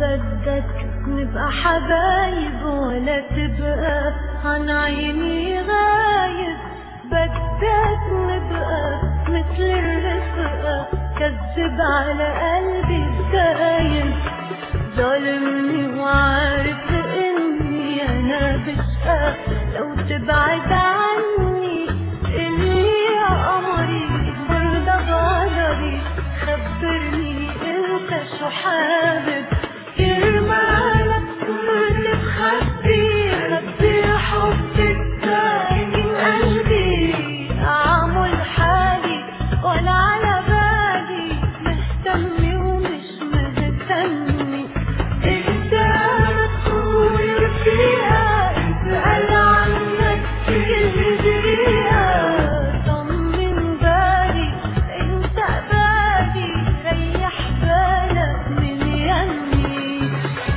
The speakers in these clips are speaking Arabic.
بدك نبقى حبايب ولا تبقى عن عيني غايب؟ بدك نبقى مثل الرفقة كذب على قلبي الدايب. ظالمني وعارف اني انا بشقى لو تبعد عني. قلي يا قمري برضى غدري، خبرني انت شو حابب. كرمالك كنت بخبي حبك ساكن قلبي. اعمل حالي ولا على بالي، مهتمي ومش مهتمي. انت مدخول فيها اسأل عنك كل دقيقة. طمن بالي انت بالي، ريح بالك من يمي.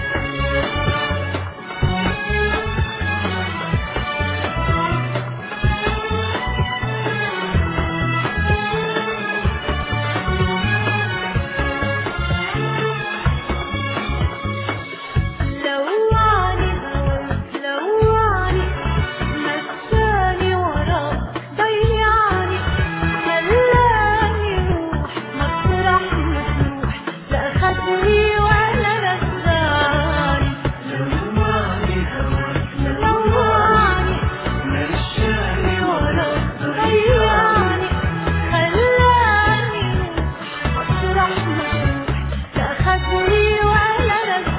لوعني هواك لوعني، مشاني وراك ضيعني. خلاني روح مطرح مطروح، لا أخدني ولا رجعني. لوعني هواك لوعني، مشاني وراك ضيعني. خلاني روح مطرح مطروح، لا أخدني ولا رجعني.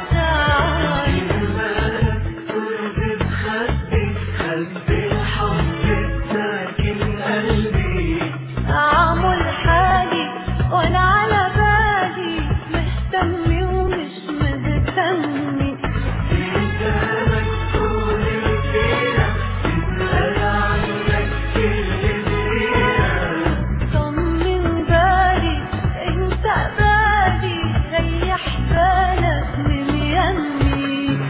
أعمل حالي ولا على بالي، مهتمي ومش مهتمي. طمن بالي انت بالي، ريح بالك من يمي.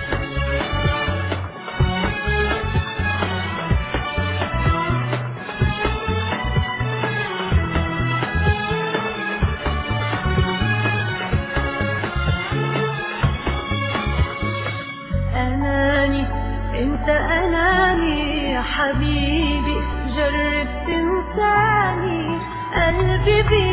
أناني انت أناني يا حبيبي، جرب تنساني. قلبي